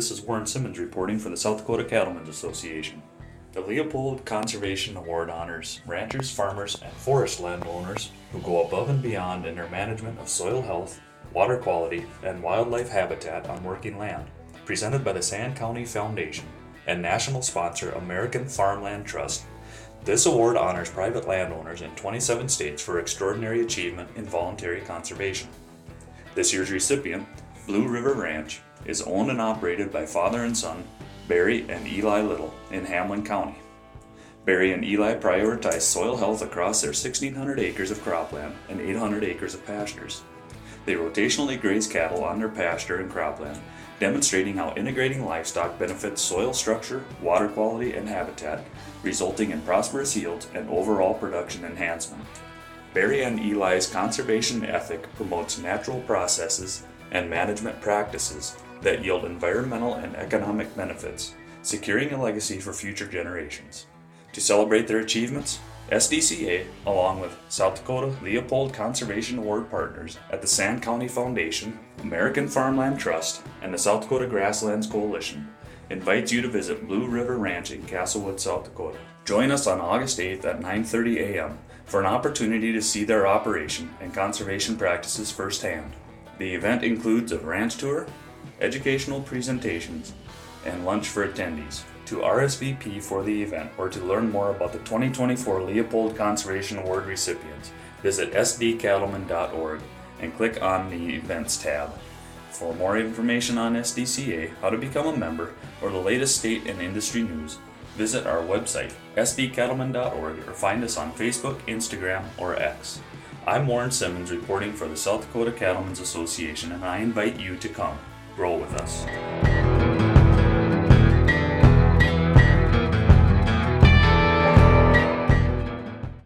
This is Warren Simmons reporting for the South Dakota Cattlemen's Association. The Leopold Conservation Award honors ranchers, farmers, and forest landowners who go above and beyond in their management of soil health, water quality, and wildlife habitat on working land. Presented by the Sand County Foundation and national sponsor American Farmland Trust, this award honors private landowners in 27 states for extraordinary achievement in voluntary conservation. This year's recipient, Blue River Ranch, is owned and operated by father and son Barry and Eli Little in Hamlin County. Barry and Eli prioritize soil health across their 1,600 acres of cropland and 800 acres of pastures. They rotationally graze cattle on their pasture and cropland, demonstrating how integrating livestock benefits soil structure, water quality, and habitat, resulting in prosperous yields and overall production enhancement. Barry and Eli's conservation ethic promotes natural processes and management practices that yield environmental and economic benefits, securing a legacy for future generations. To celebrate their achievements, SDCA, along with South Dakota Leopold Conservation Award partners at the Sand County Foundation, American Farmland Trust, and the South Dakota Grasslands Coalition, invites you to visit Blue River Ranch in Castlewood, South Dakota. Join us on August 8th at 9:30 a.m. for an opportunity to see their operation and conservation practices firsthand. The event includes a ranch tour, educational presentations, and lunch for attendees. To RSVP for the event or to learn more about the 2024 Leopold Conservation Award recipients, visit sdcattleman.org and click on the Events tab. For more information on SDCA, how to become a member, or the latest state and industry news, visit our website, sdcattleman.org, or find us on Facebook, Instagram, or X. I'm Warren Simmons reporting for the South Dakota Cattlemen's Association, and I invite you to come grow with us.